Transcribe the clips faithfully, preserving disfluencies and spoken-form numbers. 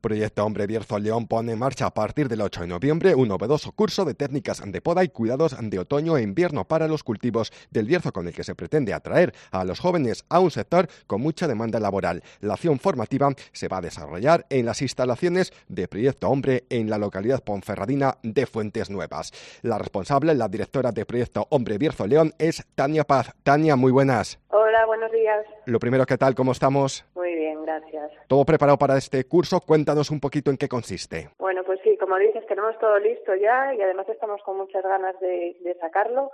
Proyecto Hombre Bierzo León pone en marcha a partir del ocho de noviembre un novedoso curso de técnicas de poda y cuidados de otoño e invierno para los cultivos del Bierzo, con el que se pretende atraer a los jóvenes a un sector con mucha demanda laboral. La acción formativa se va a desarrollar en las instalaciones de Proyecto Hombre en la localidad ponferradina de Fuentes Nuevas. La responsable, la directora de Proyecto Hombre Bierzo León, es Tania Paz. Tania, muy buenas. Hola, buenos días. Lo primero, ¿qué tal? ¿Cómo estamos? Muy bien, gracias. ¿Todo preparado para este curso? Cuéntanos un poquito en qué consiste. Bueno, pues sí, como dices, tenemos todo listo ya y además estamos con muchas ganas de, de sacarlo.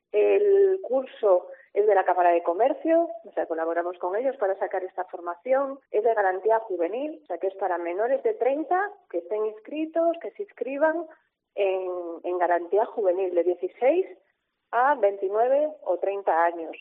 El curso es de la Cámara de Comercio, o sea, colaboramos con ellos para sacar esta formación. Es de garantía juvenil, o sea, que es para menores de treinta que estén inscritos, que se inscriban en, en garantía juvenil de dieciséis a veintinueve o treinta años.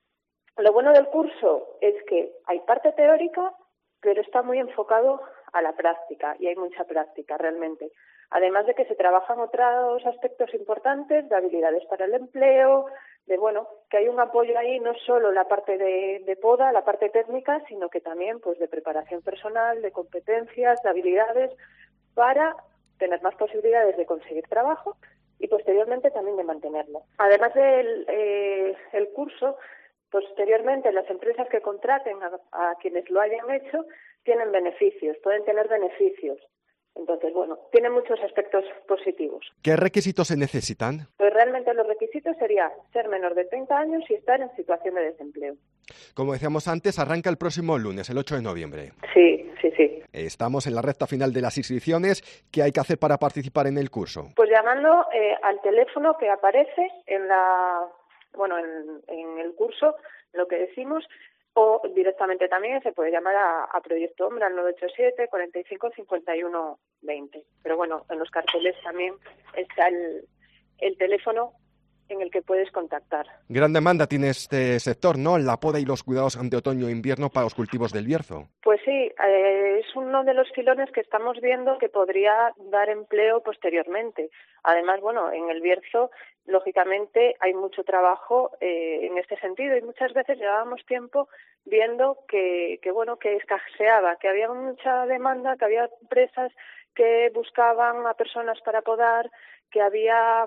Lo bueno del curso es que hay parte teórica, pero está muy enfocado a la práctica y hay mucha práctica realmente. Además de que se trabajan otros aspectos importantes de habilidades para el empleo, de bueno, que hay un apoyo ahí no solo la parte de, de poda, la parte técnica, sino que también pues de preparación personal, de competencias, de habilidades para tener más posibilidades de conseguir trabajo y posteriormente también de mantenerlo. Además del eh, el curso, posteriormente las empresas que contraten a, a quienes lo hayan hecho tienen beneficios, pueden tener beneficios. Entonces, bueno, tiene muchos aspectos positivos. ¿Qué requisitos se necesitan? Pues realmente los requisitos sería ser menor de treinta años y estar en situación de desempleo. Como decíamos antes, arranca el próximo lunes, el ocho de noviembre. Sí, sí, sí. Estamos en la recta final de las inscripciones. ¿Qué hay que hacer para participar en el curso? Pues llamando eh, al teléfono que aparece en la, bueno, en, en el curso, lo que decimos, o directamente también se puede llamar a, a Proyecto Hombre al nueve ocho siete, cuarenta y cinco, cincuenta y uno, veinte. Pero bueno, en los carteles también está el, el teléfono en el que puedes contactar. Gran demanda tiene este sector, ¿no? La poda y los cuidados de otoño e invierno para los cultivos del Bierzo. Pues sí, eh, es uno de los filones que estamos viendo que podría dar empleo posteriormente. Además, bueno, en el Bierzo, lógicamente, hay mucho trabajo eh, en este sentido y muchas veces llevábamos tiempo viendo que, que, bueno, que escaseaba, que había mucha demanda, que había empresas que buscaban a personas para podar, que había...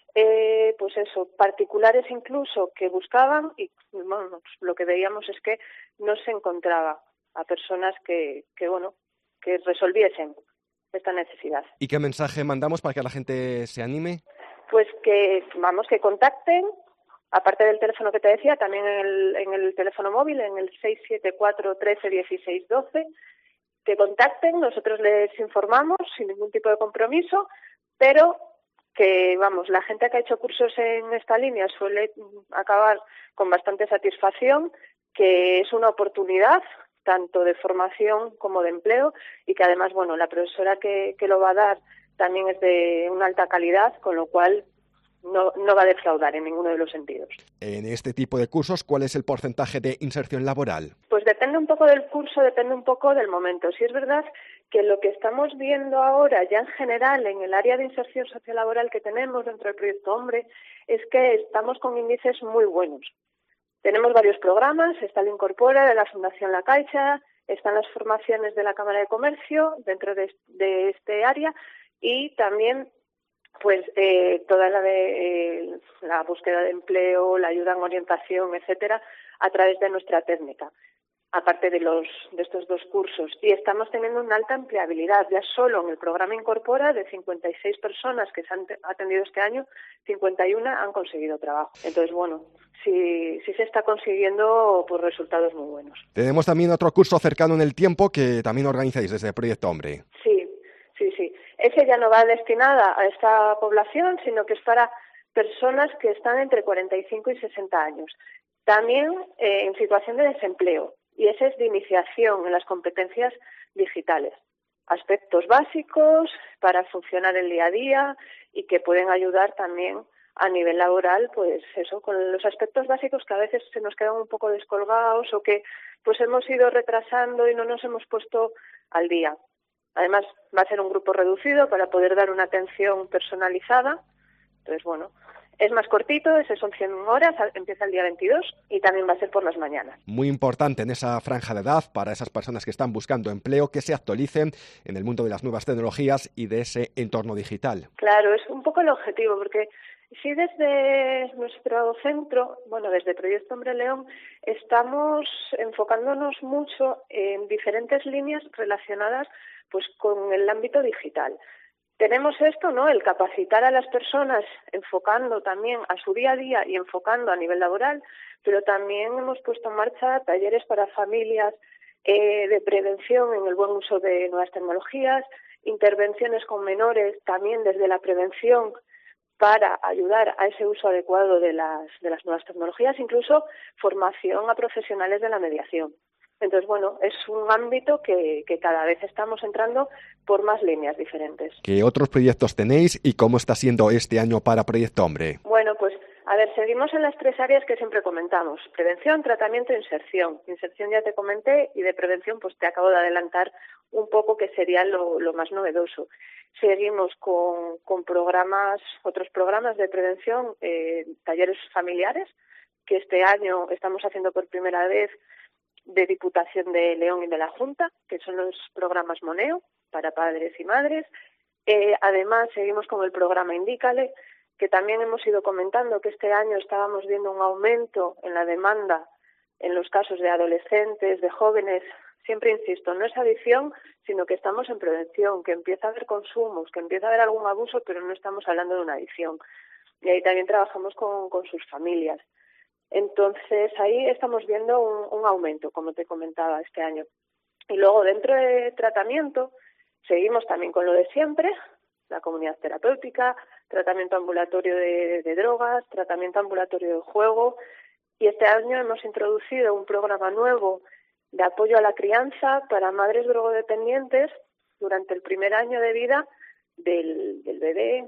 Eh, pues eso, particulares incluso que buscaban y bueno, lo que veíamos es que no se encontraba a personas que, que bueno, que resolviesen esta necesidad. ¿Y qué mensaje mandamos para que la gente se anime? Pues que, vamos, que contacten, aparte del teléfono que te decía, también en el, en el teléfono móvil, en el seis siete cuatro, trece, dieciséis, doce, que contacten, nosotros les informamos sin ningún tipo de compromiso, pero que, vamos, la gente que ha hecho cursos en esta línea suele acabar con bastante satisfacción, que es una oportunidad tanto de formación como de empleo y que además, bueno, la profesora que, que lo va a dar también es de una alta calidad, con lo cual no, no va a defraudar en ninguno de los sentidos. En este tipo de cursos, ¿cuál es el porcentaje de inserción laboral? Pues depende un poco del curso, depende un poco del momento. Sí es verdad que lo que estamos viendo ahora, ya en general, en el área de inserción sociolaboral que tenemos dentro del Proyecto Hombre, es que estamos con índices muy buenos. Tenemos varios programas, está el Incorpora de la Fundación La Caixa, están las formaciones de la Cámara de Comercio dentro de, de este área y también pues eh, toda la de eh, la búsqueda de empleo, la ayuda en orientación, etcétera, a través de nuestra técnica, aparte de los de estos dos cursos. Y estamos teniendo una alta empleabilidad. Ya solo en el programa Incorpora, de cincuenta y seis personas que se han atendido este año, cincuenta y uno han conseguido trabajo. Entonces, bueno, sí, sí se está consiguiendo pues, resultados muy buenos. Tenemos también otro curso cercano en el tiempo que también organizáis desde el Proyecto Hombre. Sí, sí, sí. Ese ya no va destinada a esta población, sino que es para personas que están entre cuarenta y cinco y sesenta años. También eh, en situación de desempleo. Y ese es de iniciación en las competencias digitales. Aspectos básicos para funcionar el día a día y que pueden ayudar también a nivel laboral, pues eso, con los aspectos básicos que a veces se nos quedan un poco descolgados o que pues hemos ido retrasando y no nos hemos puesto al día. Además, va a ser un grupo reducido para poder dar una atención personalizada. Entonces, bueno, Es más cortito, ese son cien horas, empieza el día veintidós y también va a ser por las mañanas. Muy importante en esa franja de edad para esas personas que están buscando empleo, que se actualicen en el mundo de las nuevas tecnologías y de ese entorno digital. Claro, es un poco el objetivo, porque si desde nuestro centro, bueno, desde Proyecto Hombre León, estamos enfocándonos mucho en diferentes líneas relacionadas pues con el ámbito digital. Tenemos esto, ¿no? El capacitar a las personas, enfocando también a su día a día y enfocando a nivel laboral, pero también hemos puesto en marcha talleres para familias eh, de prevención en el buen uso de nuevas tecnologías, intervenciones con menores también desde la prevención para ayudar a ese uso adecuado de las, de las nuevas tecnologías, incluso formación a profesionales de la mediación. Entonces, bueno, es un ámbito que, que cada vez estamos entrando por más líneas diferentes. ¿Qué otros proyectos tenéis y cómo está siendo este año para Proyecto Hombre? Bueno, pues, a ver, seguimos en las tres áreas que siempre comentamos: prevención, tratamiento e inserción. Inserción ya te comenté y de prevención pues te acabo de adelantar un poco que sería lo, lo más novedoso. Seguimos con, con programas, otros programas de prevención, eh, talleres familiares, que este año estamos haciendo por primera vez de Diputación de León y de la Junta, que son los programas Moneo para padres y madres. Eh, además, seguimos con el programa Indícale, que también hemos ido comentando que este año estábamos viendo un aumento en la demanda en los casos de adolescentes, de jóvenes. Siempre insisto, no es adicción, sino que estamos en prevención, que empieza a haber consumos, que empieza a haber algún abuso, pero no estamos hablando de una adicción. Y ahí también trabajamos con, con sus familias. Entonces, ahí estamos viendo un, un aumento, como te comentaba, este año. Y luego, dentro de tratamiento, seguimos también con lo de siempre, la comunidad terapéutica, tratamiento ambulatorio de, de drogas, tratamiento ambulatorio de juego. Y este año hemos introducido un programa nuevo de apoyo a la crianza para madres drogodependientes durante el primer año de vida del, del bebé,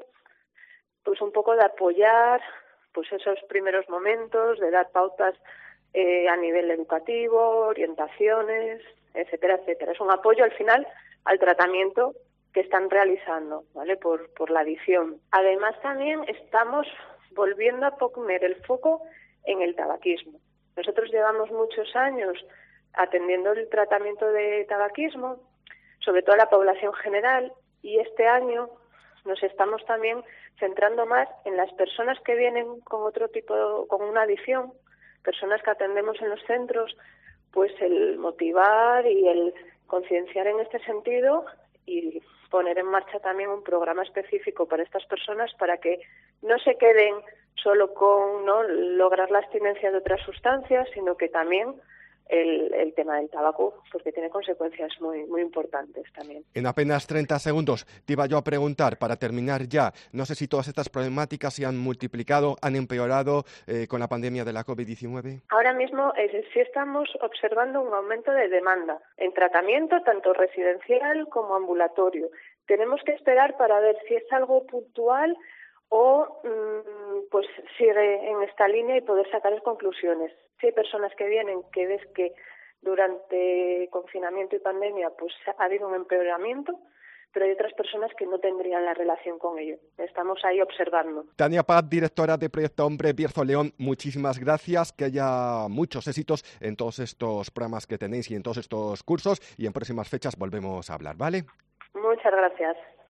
pues un poco de apoyar pues esos primeros momentos, de dar pautas eh, a nivel educativo, orientaciones, etcétera, etcétera. Es un apoyo al final al tratamiento que están realizando, ¿vale? Por, por la adicción. Además, también estamos volviendo a poner el foco en el tabaquismo. Nosotros llevamos muchos años atendiendo el tratamiento de tabaquismo, sobre todo a la población general, y este año nos estamos también centrando más en las personas que vienen con otro tipo, con una adicción, personas que atendemos en los centros, pues el motivar y el concienciar en este sentido y poner en marcha también un programa específico para estas personas para que no se queden solo con no lograr la abstinencia de otras sustancias, sino que también El, el tema del tabaco, porque tiene consecuencias muy muy importantes también. En apenas treinta segundos te iba yo a preguntar, para terminar ya, no sé si todas estas problemáticas se han multiplicado, han empeorado eh, con la pandemia de la covid diecinueve. Ahora mismo eh, sí estamos observando un aumento de demanda en tratamiento, tanto residencial como ambulatorio. Tenemos que esperar para ver si es algo puntual o mmm, pues sigue en esta línea y poder sacar conclusiones. Si hay personas que vienen que ves que durante confinamiento y pandemia pues ha habido un empeoramiento, pero hay otras personas que no tendrían la relación con ello. Estamos ahí observando. Tania Paz, directora de Proyecto Hombre Bierzo León, muchísimas gracias, que haya muchos éxitos en todos estos programas que tenéis y en todos estos cursos, y en próximas fechas volvemos a hablar, ¿vale? Muchas gracias.